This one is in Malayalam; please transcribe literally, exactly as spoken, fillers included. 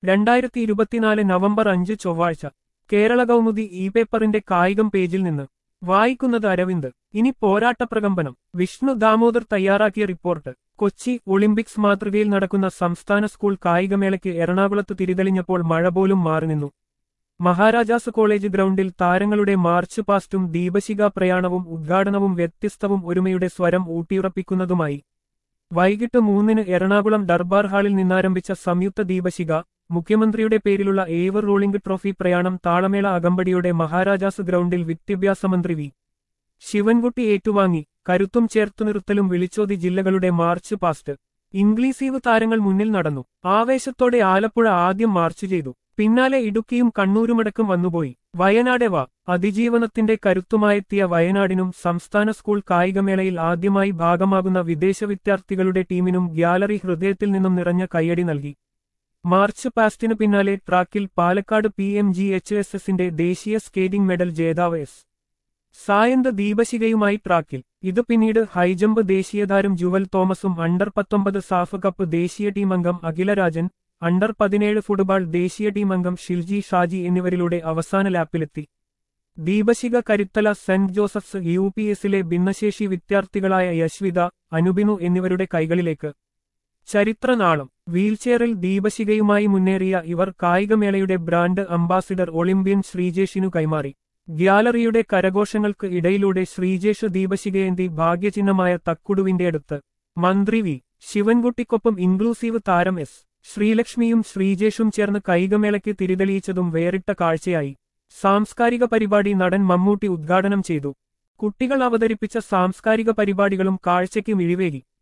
രണ്ടായിരത്തി ഇരുപത്തിനാല് നവംബർ അഞ്ച് ചൊവ്വാഴ്ച കേരള കൗമുദി ഇ പേപ്പറിന്റെ കായികം പേജിൽ നിന്ന് വായിക്കുന്നത് അരവിന്ദ്. ഇനി പോരാട്ടപ്രകമ്പനം. വിഷ്ണു ദാമോദർ തയ്യാറാക്കിയ റിപ്പോർട്ട്. കൊച്ചി ഒളിമ്പിക്സ് മാതൃകയിൽ നടക്കുന്ന സംസ്ഥാന സ്കൂൾ കായികമേളയ്ക്ക് എറണാകുളത്ത് തിരിതെളിഞ്ഞപ്പോൾ മഴ പോലും മാറിനിന്നു. മഹാരാജാസ് കോളേജ് ഗ്രൗണ്ടിൽ താരങ്ങളുടെ മാർച്ച് പാസ്റ്റും ദീപശിഖ പ്രയാണവും ഉദ്ഘാടനവും വ്യത്യസ്തവും ഒരുമയുടെ സ്വരം ഊട്ടിയുറപ്പിക്കുന്നതുമായി. വൈകിട്ട് മൂന്നിന് എറണാകുളം ദർബാർ ഹാളിൽ നിന്നാരംഭിച്ച സംയുക്ത ദീപശിഖ, മുഖ്യമന്ത്രിയുടെ പേരിലുള്ള ഏവർ റോളിംഗ് ട്രോഫി പ്രയാണം താളമേള അകമ്പടിയോടെ മഹാരാജാസ് ഗ്രൗണ്ടിൽ വിദ്യാഭ്യാസമന്ത്രി വി ശിവൻകുട്ടി ഏറ്റുവാങ്ങി. കരുത്തും ചേർത്തുനിർത്തലും വിളിച്ചോതി ജില്ലകളുടെ മാർച്ച് പാസ്റ്റ്. ഇംഗ്ലീസീവ് താരങ്ങൾ മുന്നിൽ നടന്നു. ആവേശത്തോടെ ആലപ്പുഴ ആദ്യം മാർച്ച് ചെയ്തു. പിന്നാലെ ഇടുക്കിയും കണ്ണൂരുമടക്കം വന്നുപോയി. വയനാടെ വാ അതിജീവനത്തിന്റെ കരുത്തുമായെത്തിയ വയനാടിനും സംസ്ഥാന സ്കൂൾ കായികമേളയിൽ ആദ്യമായി ഭാഗമാകുന്ന വിദേശ വിദ്യാർത്ഥികളുടെ ടീമിനും ഗ്യാലറി ഹൃദയത്തിൽ നിന്നും നിറഞ്ഞ കയ്യടി നൽകി. മാർച്ച് പാസ്റ്റിനു പിന്നാലെ ട്രാക്കിൽ Palakkad P M G H S എസിന്റെ ദേശീയ സ്കേറ്റിംഗ് മെഡൽ ജേതാവ് എസ് സായന്ത് ദീപശിഖയുമായി ട്രാക്കിൽ. ഇത് പിന്നീട് ഹൈജമ്പ് ദേശീയതാരം ജുവൽ തോമസും അണ്ടർ പത്തൊമ്പത് സാഫ് കപ്പ് ദേശീയ ടീം അംഗം അഖിലരാജൻ, അണ്ടർ പതിനേഴ് ഫുട്ബോൾ ദേശീയ ടീം അംഗം ഷിൽജി ഷാജി എന്നിവരിലൂടെ അവസാന ലാപ്പിലെത്തി. ദീപശിഖ Karuthala Saint Joseph's U P എസിലെ ഭിന്നശേഷി വിദ്യാർത്ഥികളായ യശ്വിത, അനുബിനു എന്നിവരുടെ കൈകളിലേക്ക്. ചരിത്രനാളം. വീൽചെയറിൽ ദീപശിഖയുമായി മുന്നേറിയ ഇവർ കായികമേളയുടെ ബ്രാൻഡ് അംബാസിഡർ ഒളിമ്പ്യൻ ശ്രീജേഷിനു കൈമാറി. ഗ്യാലറിയുടെ കരഘോഷങ്ങൾക്ക് ഇടയിലൂടെ ശ്രീജേഷ് ദീപശിഖയേന്തി ഭാഗ്യചിഹ്നമായ തക്കുടുവിന്റെ അടുത്ത്. മന്ത്രി വി ശിവൻകുട്ടിക്കൊപ്പം ഇൻക്ലൂസീവ് താരം എസ് ശ്രീലക്ഷ്മിയും ശ്രീജേഷും ചേർന്ന് കായികമേളയ്ക്ക് തിരിതെളിയിച്ചതും വേറിട്ട കാഴ്ചയായി. സാംസ്കാരിക പരിപാടി നടൻ മമ്മൂട്ടി ഉദ്ഘാടനം ചെയ്തു. കുട്ടികൾ അവതരിപ്പിച്ച സാംസ്കാരിക പരിപാടികളും കാഴ്ചയ്ക്ക് മിഴിവേകി.